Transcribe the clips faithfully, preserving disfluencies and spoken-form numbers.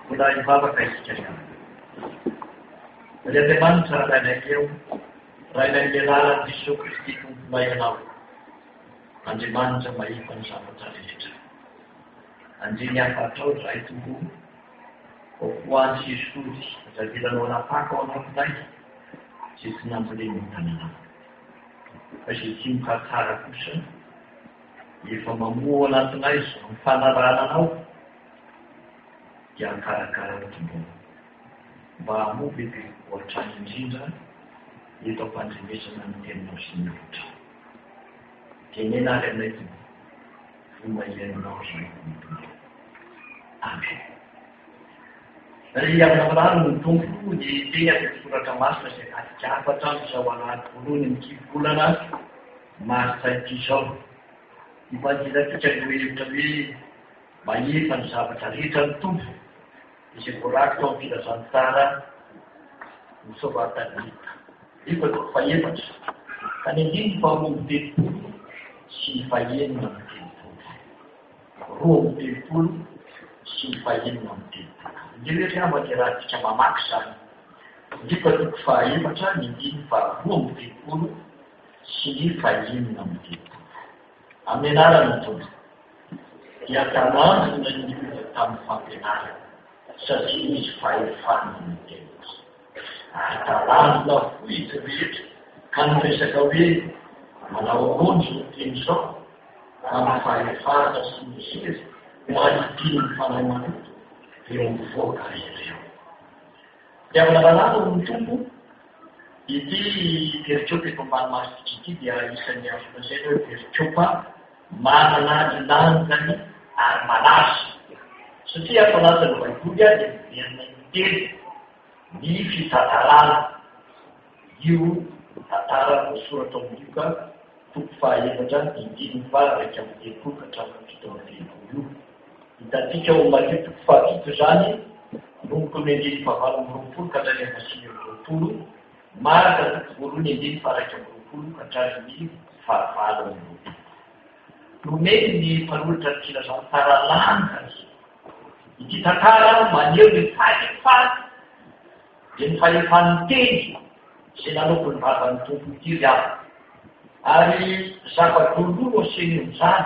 mbola hivavaka isika ihany. Ry Andriamanitra raha indraiky eo, raha indraiky lala Jesosy Kristy tomponay ianao. Andriamanitra mahita ny zavatra rehetra. Andriny afatrao izahay tompo, ho any Jesosy, izay vilanao napaka ao anatinay, izay tsy nampileny ny tanànao. Fa izay tsy mikatsara kosa, efa mamoa anatinay ny fanarananao, dia mikarakara ohatrim-boana. Mba hamoa bebe ohatrany indrindra, eto ampandrimesana ny teninao sy ny loatra. Tenena ary aminay tompo, vomahianao izay tompo. Amen. Ry amin'ny milano ny tompo ny teny amin'ny soratra masina izay kasika afatra izao anaty voalohany ny kivolana martsa ity izao. Ifandilatsika ny hevitra hoe mahefa ny zavatra rehetra ny tompo izay voarakitra ao amin'ny filazany tsara ny soavatanita. Efa fa efatra ka ny andiny faharoa amby telopolo sy ny fahaenina amby telopolo. Roa amby telopolo sy ny fahaenina amby telopolo. Ny rehetra amba dia raha tika mamaky izany. Ndika toko fahaefatra ny andiny faharoa amby telopolo sy ny fahaenina amby telopolo. Amin'ny anarany tompo dia talanjona ny olona tamin'ny fampianarana satria misy fahefana ny tena. Ary talanjona foy izy rehetra ka ny resaka hoe manao ronjo ny teny izao amin'ny fahefana sy ny sery ho alipiny ny fanahy manoto eo mivoaka ireo. Dia amin'ny lalàna ny tompo ity peritiopa efa ambany masika ity dia isan'ny afolazaina hoe peritiopa manana ny lanjany ary malaza. Satria ato anatin'ny baiboly a dia miverina intely ny fitantarana. Io tantara voasoratra ao Luka toko fahaefatra indimy faha raika amby telopolo ka hatramin'ny fito amby telopolo io. Hitantsika ao Matteo toko fahafito izany nomoko ny andiny fahavalo amby roapolo ka hatrany amin'ny sivy amby roapolo. Marka toko voalohany andiny faha raika amby roapolo ka hatrany fahavalo amby roapolo. Nomeny ny mpanoratra ny filazana tsara lanjany. Ity tantara maneho ny fahefana dia ny fahefan'ny teny izay nanaoko ny vavan'ny tompo ity ry avy. Ary zava-doloro aseny amin'izany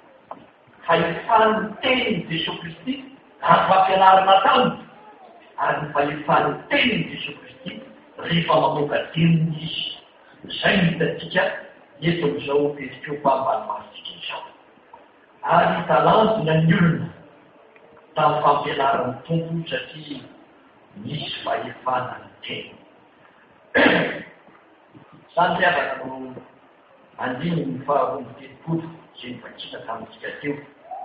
fahefan'ny teny Jesosy Kristy amin'ny fampianarana taminy ary ny fahefan'ny teny Jesosy Kristy rehefa mamoaka teniny izy. Izay ny hitantsika eto amin'izao peritiopa ambany masika izao. Ary talanjona ny olona tamin'ny fampianaran'ny tompo satria misy fahefana ny teny. Samy fiavaka no andiny ny faharoa amby telopolo izay nivatsika tamintsika teo.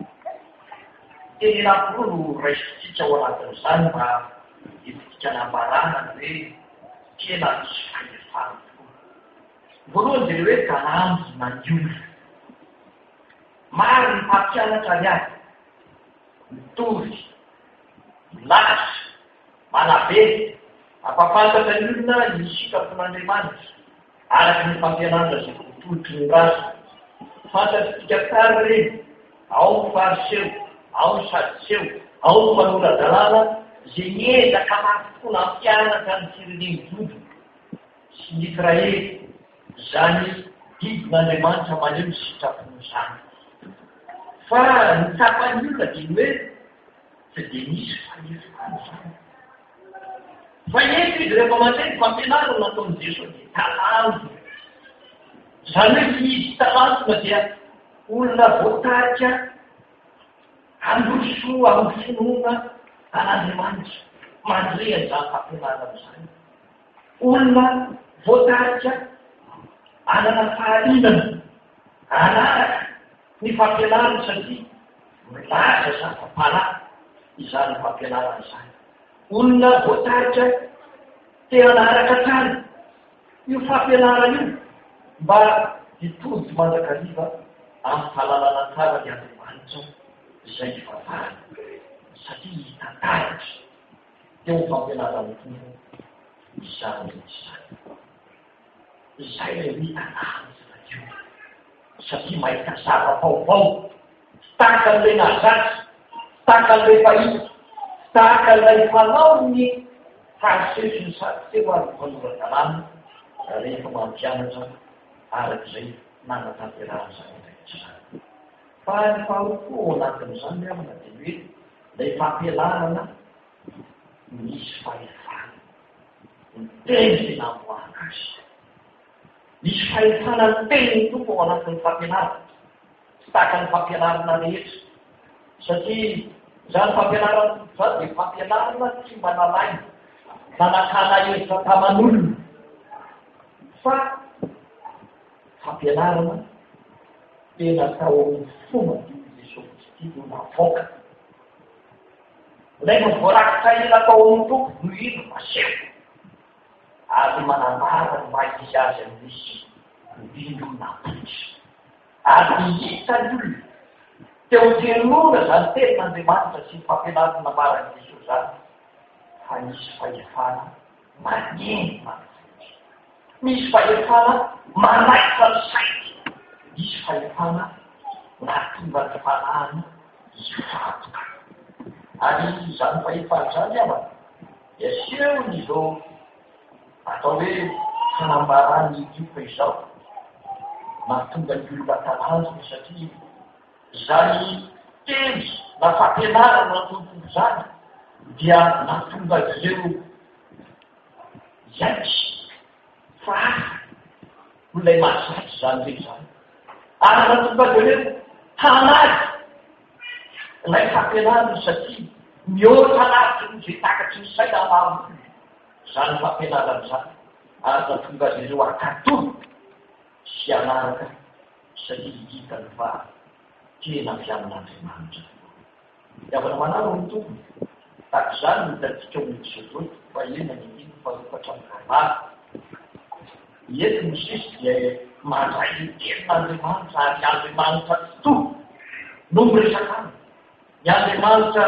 Teny anankiroa no raisitsika ao anatin'izany mba entintsika nambarana hoe tena misy fahefana tokoa. Voalohany dia hoe talanjona ny olona. Maro ny mpampianatra ny azy, mitovy, milasy, manabe, ampafantatra ny olona ny sikafon'Andriamanitra araky ny fampianarana izay voatolotry ny razy. Fantatsika tsara reny, ao ny fariseo, ao ny sadiseo, ao ny manoran-dalàna izay niezaka mafy tokoa nampianatra ny fireneny jobo sy ny Israely. Izany didin'Andriamanitra maneho ny sitrapony izany. Fa ny tapan'ny olona dia hoe tsy dia misy fahefana izany. Fa eto izy rehefa mandray ny fampianarana nataon'i Jesosy dia talanjona. Izany hoe tsy misy talanjona dia olona voatarika handroso amin'ny finoana an'Andriamanitra mandray an'izany fampianarana izany. Olona voatarika anana fahalinana anaraka ny fampianarana satria milaza zava-panahy izany fampianarana izany. Olona voatarika te hanaraka tsara io fampianarana io mba hitody mandrakariva amin'ny fahalalana tsara ny Andriamanitra izay hifavarana satria hitantaratra teo fampianarana tompo izany izany. Izay le hitantaratra io satria mahita zava-vaovao tahaka an'ilay nazatsy, tahaka an'ilay fahita, tahaka ilay fanao ny haseso ny satsy ho ary fanoran-dalàna rehefa mampianatra arak'izay nanatanterahany zany rehetra zany. Fa ny faharoa ao anatin'izany amina dia hoe ilay fampianarana misy fahefana ny teny tena amboahana azy. Misy fahefana ny teny tompo ao anatin'ny fampianarana tsy tahaka ny fampianarana rehetra satria zany fampianarana zany dia fampianarana tsy mba nalaina nanakana hevitra taman'olona fa fampianarana tena tao amin'ny fomba io Jesosy Kristy no navoaka. Rehefa voarakitra ela tao amin'ny tompo no ino maseho ary manambara ny maha izy azy amin'isy indrindro napotsy ary hita ny olona teo tenona zany tenin'Andriamanitra sy ny fampianarana nambarany Jesosy zany fa misy fahefana maneno manofotsy, misy fahefana manaitra ny sainy, misy fahefana nahatonga ny fanahany hifaatoka. Ary zany fahefana zany amana dia asehony izao atao hoe fanambarany tioka izao mahatonga ny olona talazony satria zany teny na fampianarana na tontolo zany dia nahatonga ireo iaitsy fa olay mahazatsy zany re zany ary nahatonga ireo tanazy ilay fampianarana satria mihoatra anazy zay takatsy ny saina mamoly zany fampianarana zany ary nahatonga ireo akatoro sy anaraka satria hitany fa tena avy amin'Andriamanitra. Avana manaro ny tompony tahaka izany hitantsika amin'ny Jesosy fa ena ny ino faefatra amin'ny kabary. Eto ny sisy dia mandray ny tenin'Andriamanitra ary Andriamanitra tokoa no miresaka aminy. Ny Andriamanitra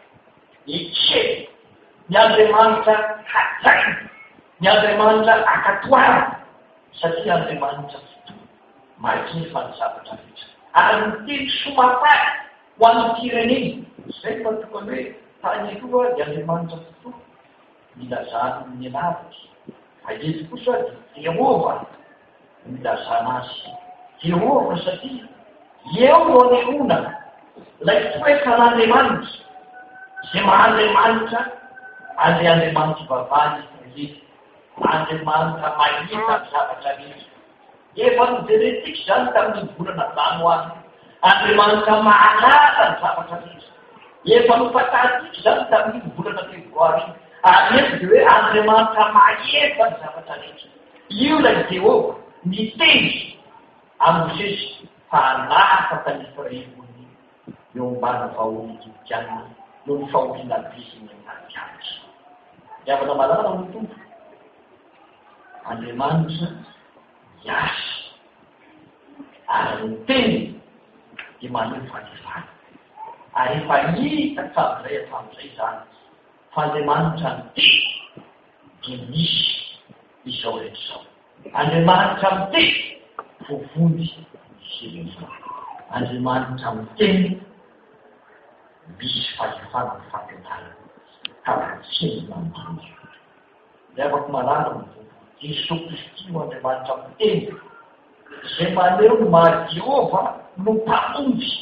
hikely, ny Andriamanitra hajaina, ny Andriamanitra akatoara satria Andriamanitra tokoa mahefa ny zavatra rehetra. Ary ny teny somapay ho amin'ny tireneny izay fa tokony hoe tany aloha dia Andriamanitra tokoa milazany ny lavitra fa eto kosa dia Jehova milazana azy. Jehova satria eo no anehoana ilay toetran'Andriamanitra izay maha-Andriamanitra ary Andriamanitra vavany izy Andriamanitra mahita ny zavatra rehetra. Efa nijerentsika zany tamin'ny volana Janoary, Andriamanitra mahalala ny zavatra rehetra. Efa nifantatsika zany tamin'ny volana Febroary, ary eto dia hoe Andriamanitra mahefa ny zavatra rehetra. Io ilay Jehova miteny amin'ny Jesosy fa halafa tany Efraimony eo ambana vahoaka Egyptianina no ny fahoriana besiny amin'ny azy. Avana malala ny tompo Andriamanitra yasy ary ny teny dia maneho fahefana ary efa hita tsaboizay hatramin'izay zany fa Andriamanitra ny teny dia misy izao rehetra izao. Andriamanitra ny teny vovony izy Andriamanitra ny teny misy fahefana ny fampianarana karatseny mandroso. Dia afaka malala ny Jesosy Kristy ho Andriamanitra ny teny izay maneho ny maha Jehova no mpamonjy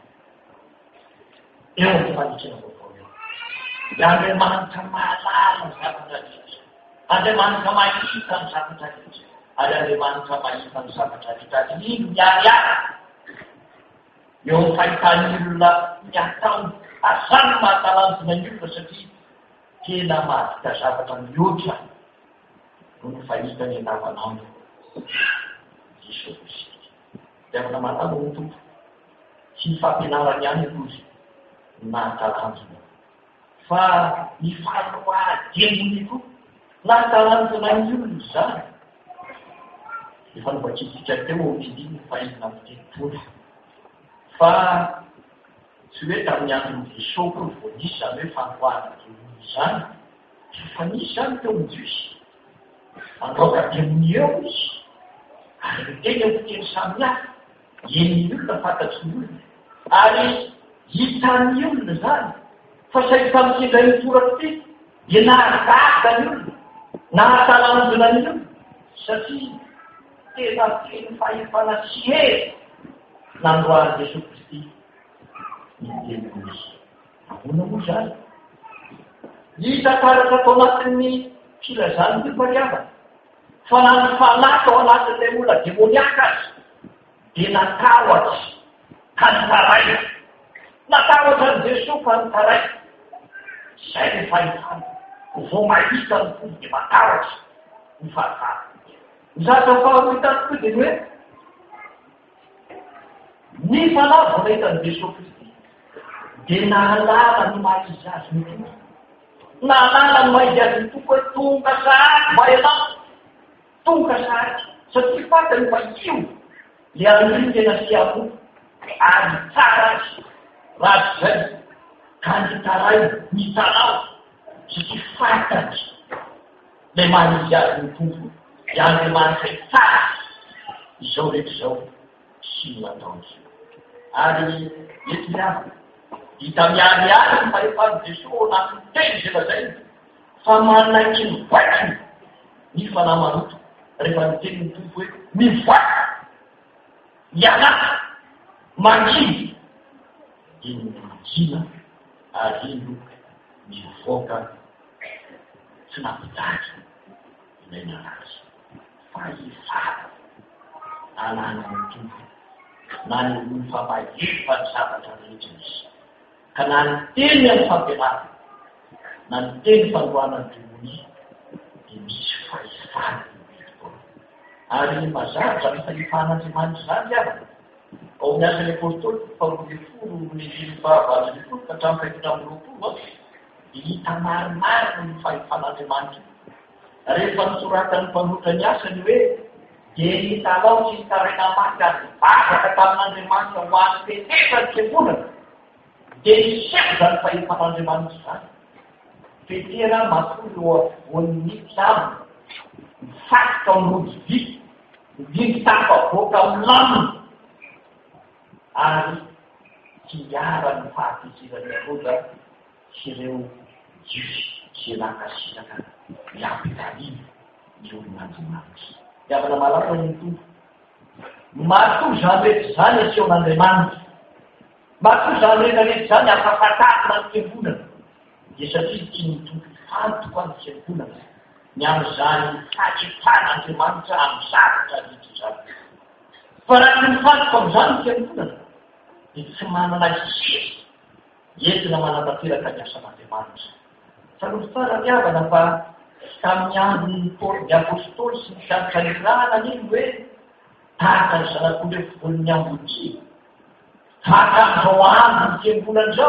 eo amin'ny fanikena vaovao eo. Dia Andriamanitra mahalala ny zavatra rehetra, Andriamanitra mahita ny zavatra rehetra, ary Andriamanitra mahita ny zavatra rehetra ary ino miariara eo amin'ny fahitany olona ny atao azany mahatalanjona ny olona satria tena mahavita zavatra mihoatra no ny fahitany andavanandro Jesosy Kristy. Dia afaka malala ny tompo sy ny fampianarany ihany kozy nahatalanjona fa ny fanoademony koa nahatalanjona ny olona zany. Efa novakitika teo amin'ny fahitana amin'ny tenitolo fa tsy hoe tamin'ny andron'ny Jesosy no voanisy zany hoe fanoadana demony zany fa nisy zany teo amin'ny Jiosy androaka demony eo izy ary miteny eo fiteny samihafa en'ny olona fantatry ny olona ary hitan'ny olona zany fa sahitamitsindray misoratra ty dia nahazaza ny olona nahatalanjona ny olona satria tena teny fahefana sy hery nandroany Jesosy Kristy nytenykozy ahoana moa zany hita karatra atao anatin'ny filazany ny mpariavana fa na ny fanahy ao anatin'ilay olona demoniaka azy dia natahotra ka nitaray natahotra ny Jesosy ka nitaray zay ny fahefana vao mahita ny folo dia matahotra ny fahatara zatra fahavitany koa dia hoe ny fanahy vao nahita ny Jesosy Kristy dia nahalala ny maha izy azy ny tompo nahalala ny maha izy azy ny tompo hoe tonga sahady mba ianao tonga sahady satria fatany fa io le an'io tena siamo ary tsara azy raha zay ka nitaray nitanao satria fatany le maha izy azy ny tompo Andriamanitra tsara izao rehetra izao sy nataony ary eto miavana hita miariary ny fahefany Jesosy anatin'ny teny zay lazay fa manaiky mivoaka ny fanahy manoto rehefa niteny ny tompo hoe mivoaka ianaka mankidy dia mijina ary ino mivoaka tsy nampidaky ilay nanazy fahefana anana ny tompo na ny mifamahefa ny zavatra rehetra izy ka na ny teny amin'ny fampianarana na ny teny fandroana ny demoni dia misy fahefana ary mazava zany fahefan'Andriamanitra zany avana ao amin'ny asan'ny apôstôly faharoa folo ny fahavalo ny folo ka hatramin'ny faefatra amby roapolo dia hita maromaro ny fahefan'Andriamanitra rehefa nisoratany mpanoratra ny asany hoe dia nitalao sy nitaraina maty azy bazaka tamin'Andriamanitra ho azy petera ny fiangonana dia niseko zany fahefan'Andriamanitra zany petera matory eo avoan'ny mpizano mifatika amin'ny rojy vy nitako avoaka amin'ny lamina ary tiara ny fahafitirany roda sy ireo jiosy sy nakasiraka miampitaliana ny olon'Andriamanitra iavana malama ny tompo matoy zany rehetra zany aseon'Andriamanitra matoy zany rehetra rehetra zany afafatarina ny fiangonana dia satria tia ny tompo fantoko any fiangonana ny amin'izany fahefan'Andriamanitra amin'ny zavatra rehetra zany fa raha ny mifantoko amin'izany ny fiangonana dia tsy manana hery entina manatanteraka ny asan'Andriamanitra sanory tsara miavana fa tamin'ny andron'ny Paoly ny apôstôly sy ny fianakarirana iny hoe tahaka ny zanak'olona volin'ny ambodia tahaka an'izao andro ny fiangonana izao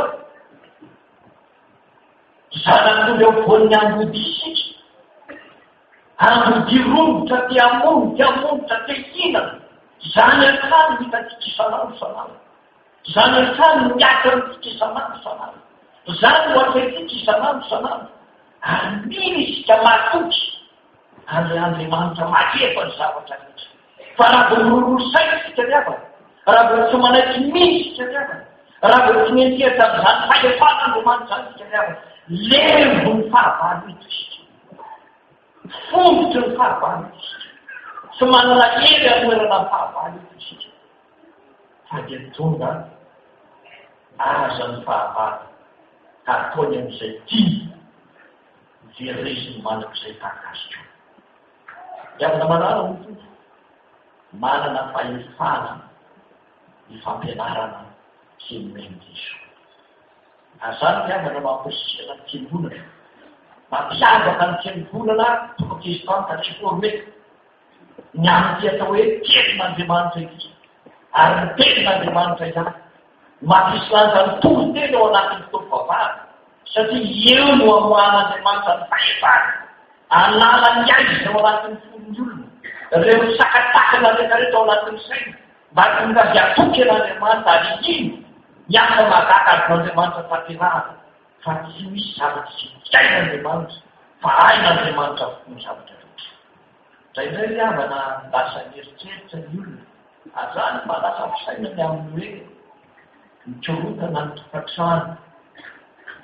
zanak'olona volin'ny ambodia isika ambodia romotra ty amono ty amonotra ty hinana zany akany mitatika isanandro isanandro zany akany miaka mitika isanandro isanandro zany ho atretika isanandro isanandro ary mino isika matoky ary Andriamanitra mahefa ny zavatra rehetra fa raha vao mirorosay isika miavana raha vao tsy manaiky mino isika miavana raha vao tsy mentehitra amin'izany fahefan'Andriamanitra zany isika miavana lembo ny fahavalo ito isika fombotry ny fahavalo ito isika tsy manana hery anoerana ny fahavalo ito isika fa dia tonga aza ny fahavalo ka ataony amin'izay tia vereziny manak'izay takasika iavana manana ny tompo manana fahefana ny fampianarana sy ny mendiso azany miavana mamposisiana ny fiangonana mampiavaka ny fiangonana protestant ka tsy forme ny amin'ny atao hoe tenin'Andriamanitra ity ary ny tenin'Andriamanitra izany mampisilanja ny tory teny ao anatin'ny fotoana vavahady satria eo no amoahan'Andriamanitra ny fahefana anala ny aizy ao anatin'ny fon'ny olona reo sakatakana rehetrarehetra ao anatin'ny saina mba tonga azy atoky an'Andriamanitra ary ino miasa mahagaka azin'Andriamanitra tanterahana fa tsy misy zavatra sy tiain'Andriamanitra fa hain'Andriamanitra avokoa ny zavatra rehetra zay indray ry havana lasa mieritreritra ny olona azany mba lasa fisainany amin'ny hoe mikorotana ny tokantrano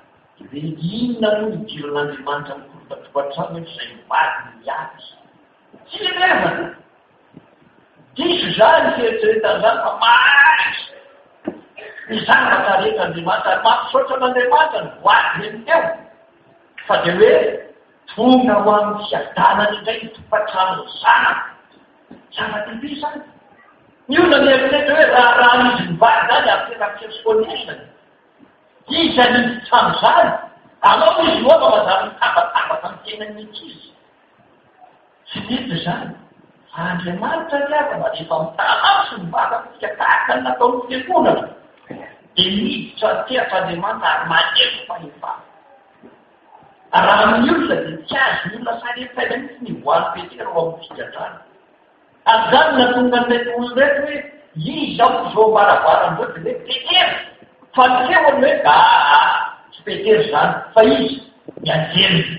dia inona no idiron'Andriamanitra mikorotatokantrano izay mivady miady tsy levana diso zany fieritreretan'izany fa mahatsy ny zavatra rehetra Andriamanitra ary mampisaotra an'Andriamanitra ny voady reny teo fa dia hoe tonga ho amin'ny fiadanany indray ny tokantrano zanaka zava-dehibe zany ny olona mieritreritra hoe raha raha izy mivady zany ary tena fisonisany iza niditra tam'izany anao izy loa fa mazary mitabatabaka ny tenany mihitsy izy tsy mety zany fa Andriamanitra ny avana rehefa mitanao sy mivady amitsika tahaka ny nataony fiangonana dia miditra teritra Andriamanitra ary maneho fahefana raha amin'ny olona dia tsy azo ny olona sarefaina mitsy ny voany petera ho amin'ny figadrana ary zany natonga n'ilay olonreto hoe izao zao mbaravaran'izao dia hoe petera fa tsehoany hoe aa tsy petera zany fa izy mianjely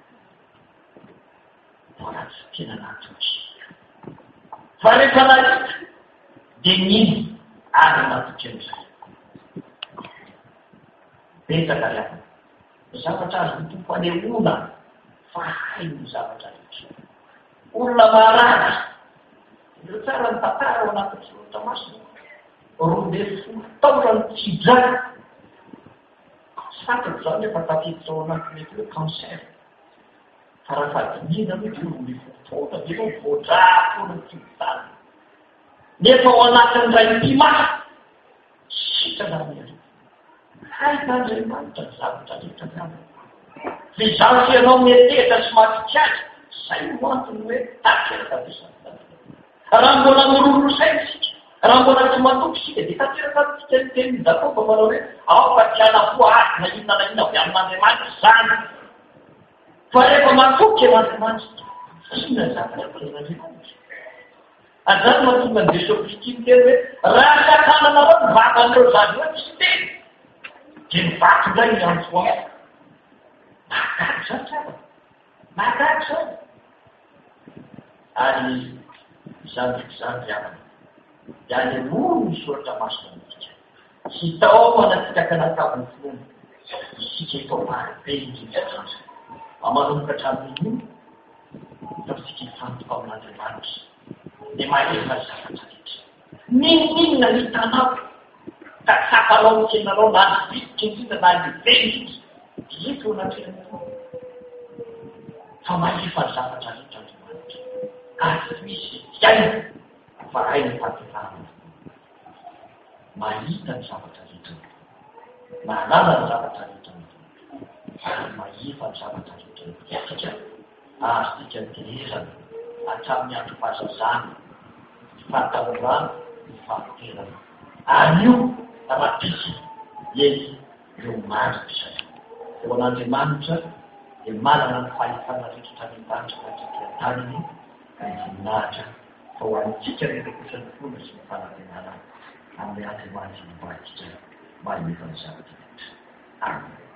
vola tsy tena natotsika fa rehefa nahita dia niny ary natotsy am'izay betaka riavana zavatra azo mitompo anehoana fa hay ny zavatra rehetra olona marary io tsara ny tantara ao anatin'ny soratra masina roa ambin'ny folo taona ny tsidray satako zany efa tafiditra ao anaty mety hoe cancer fa raha fadinina hoe dia roa ambin'ny folo taona dia no voadrafona ny tsidray nefa ao anatin'ny ray mpimasy sitrana miary haik'Andriamanitra ny zavatra rehetra zany fizansy ianao metehitra sy matsitsiaky zay no antony hoe tateraka vesana raha mbola miroro saina sika raha mbola tsy matoky sika dia tateraka tsika ny tenin'ny Jakoba manao hoe ao fa tiana fo azy na inona na inona avy amin'Andriamanitra zany fa rehefa matoky an'Andriamanitra inona zavatra ten'Andriamanitra azany mahatonga ny Jesopristy miteny hoe raha sakananareo mivatan'ireo zany hoe tsy teny dia mivaky indray ny antsoa mahagagy zany tsara mahagagy zany ary izany ndraiky zany riavana dia anemono ny soratra masina mihitsika sy tao manatikaka nataviny finoana isika etao maro be indrindra amanomboka hatramin'iny fa sika hifantoka amin'Andriamanitra dia mahefa zavatra rehetra ninninona ny hitanao ka safanao tsenanao na nipititra indrindra na niveny izy eto anatrena fa mahefa zavatra rehetra Andriamanitra ary misy tiaina fa hay ny fahaterahana mahita ny zavatra rehetra mahalala ny zavatra rehetra ary mahefa ny zavatra rehetra satria azo tika nyterezana hatramin'ny andro fahazazana fahatarorana ny fahaterana ary io raha pisy izy eo maritra zay eo an'Andriamanitra dia manana ny fahefana rehetra mitanitra katrikatanyny ny voninahitra fa ho antsika rehetra kosa ny fona sy ny fanantenana amin'ny Andriamanitra mivatsika mahefa ny zavatra rehetra. Amen.